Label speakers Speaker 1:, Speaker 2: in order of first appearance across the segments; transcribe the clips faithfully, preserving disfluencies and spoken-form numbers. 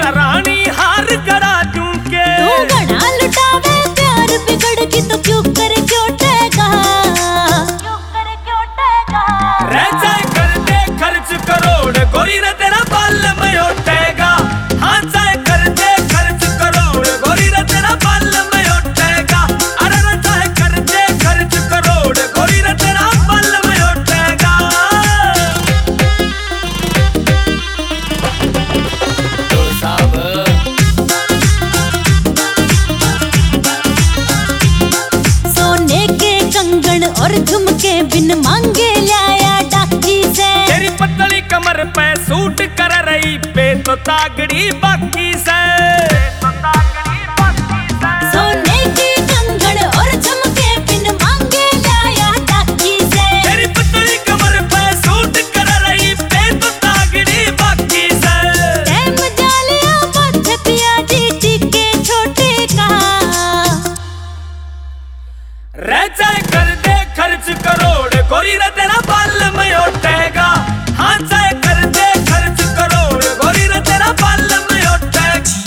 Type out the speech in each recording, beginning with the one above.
Speaker 1: तेरा रानी हार करा दूंगे।
Speaker 2: तू घना लुटावे प्यार बिगड़ की तो क्यों करे क्यों टेगा, क्यों करे क्यों टेगा।
Speaker 1: रह जाए कर दे खर्च करोड़ गोरी रे तेरा बाल में उठेगा। हाँ जाए कर दे खर्च करोड़ गोरी रे तेरा बाल में उठेगा। अरे रह जाए कर दे खर्च करोड़ गोरी रे तेरा बाल में उठेगा। तो साहब
Speaker 2: सोने के कंगन और झुमके बिन मांगे लाया डाकी से।
Speaker 1: तेरी पतली कमर पे सूट कर रही पे तो तागड़ी बाकी से।
Speaker 2: सोने के कंगन और झुमके बिन मांगे लाया डाकी से।
Speaker 1: तेरी पतली कमर पे सूट कर रही पे तो तागड़ी बाकी से।
Speaker 2: टाइम जालिया मत पिया जी टिके छोटे का।
Speaker 1: रह जाए कर दे खर्च करोड़ गोरी रे तेरा बाल में उठेगा। हाँ जाए कर दे खर्च करोड़ गोरी रे तेरा बाल में उठेगा।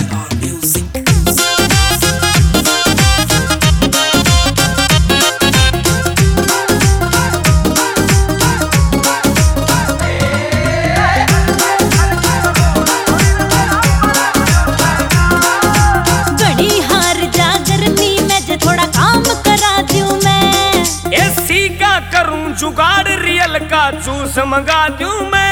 Speaker 2: बड़ी हार जा गर्मी में जे थोड़ा काम करा दूं मैं।
Speaker 1: एसी का करूं जुगाड़ रियल का जूस मंगा दूं मैं।